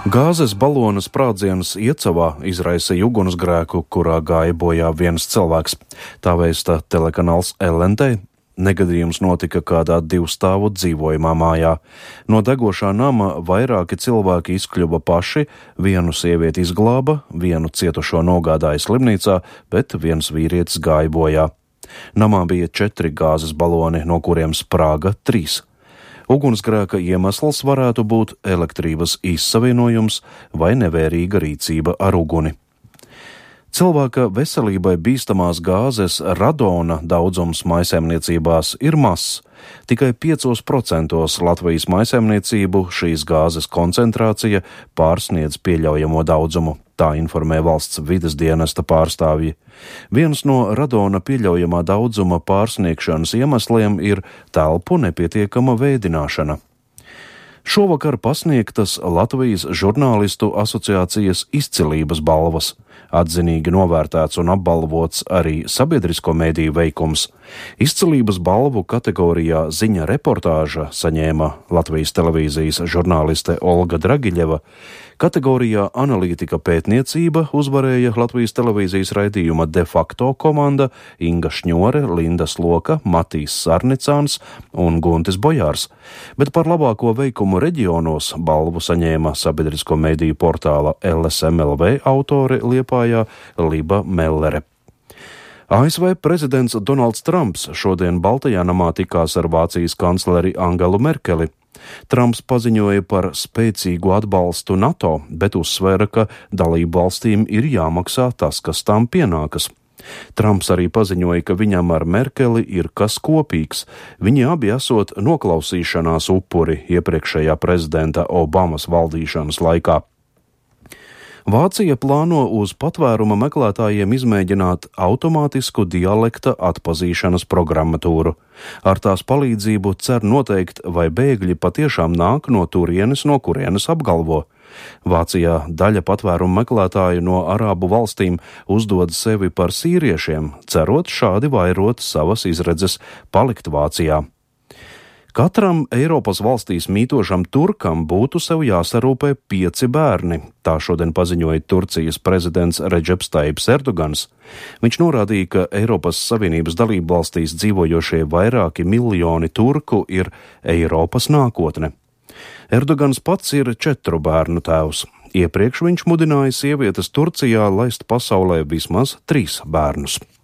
Gāzes balona sprādziens Iecavā izraisīja ugunsgrēku, kurā gāja bojā viens cilvēks. Tā vēsta telekanāls LNT. Negadījums notika kādā divstāvu dzīvojamā mājā. No degošā nama vairāki cilvēki izkļuva paši, vienu sievieti izglāba, vienu cietušo nogādāja slimnīcā, bet viens vīrietis gāja bojā. Namā bija 4 gāzes baloni, no kuriem sprāga 3. Ugunsgrēka iemesls varētu būt elektrības izsavienojums vai nevērīga rīcība ar uguni. Cilvēka veselībai bīstamās gāzes radona daudzums maisaimniecībās ir mazs. Tikai 5% Latvijas maisaimniecību šīs gāzes koncentrācija pārsniedz pieļaujamo daudzumu. Tā informē valsts vides dienesta pārstāvji. Viens no radona pieļaujamā daudzuma pārsniegšanas iemesliem ir telpu nepietiekama vēdināšana. Šovakar pasniegtas Latvijas žurnālistu asociācijas izcilības balvas. Atzinīgi novērtēts un apbalvots arī sabiedrisko mediju veikums. Izcilības balvu kategorijā ziņa reportāža saņēma Latvijas televīzijas žurnāliste Olga Dragiļeva. Kategorijā analītika pētniecība uzvarēja Latvijas televīzijas raidījuma de facto komanda Inga Šņore, Linda Sloka, Matīs Sarnicāns un Guntis Bojārs. Bet par labāko veikumu reģionos balvu saņēma sabiedrisko mediju portāla LSM.LV autore Liepājā Liba Mellere. ASV prezidents Donalds Trumps šodien Baltajā namā tikās ar Vācijas kancleri Angelu Merkeli. Trumps paziņoja par spēcīgu atbalstu NATO, bet uzsvēra, ka dalību valstīm ir jāmaksā tas, kas tām pienākas. Trumps arī paziņoja, ka viņam ar Merkeli ir kas kopīgs. Viņi abi esot noklausīšanās upuri iepriekšējā prezidenta Obamas valdīšanas laikā. Vācija plāno uz patvēruma meklētājiem izmēģināt automātisku dialekta atpazīšanas programmatūru. Ar tās palīdzību cer noteikt, vai bēgļi patiešām nāk no turienes, no kurienes apgalvo. Vācijā daļa patvērumu meklētāju no arābu valstīm uzdod sevi par sīriešiem, cerot šādi vairot savas izredzes palikt Vācijā. Katram Eiropas valstīs mītošam turkam būtu sev jāsarūpē 5 bērni, tā šodien paziņoja Turcijas prezidents Redžeps Tajibs Erdogans. Viņš norādīja, ka Eiropas Savienības dalību valstīs dzīvojošie vairāki miljoni turku ir Eiropas nākotne. Erdogans pats ir 4 bērnu tēvs. Iepriekš viņš mudināja sievietes Turcijā laist pasaulē vismaz 3 bērnus.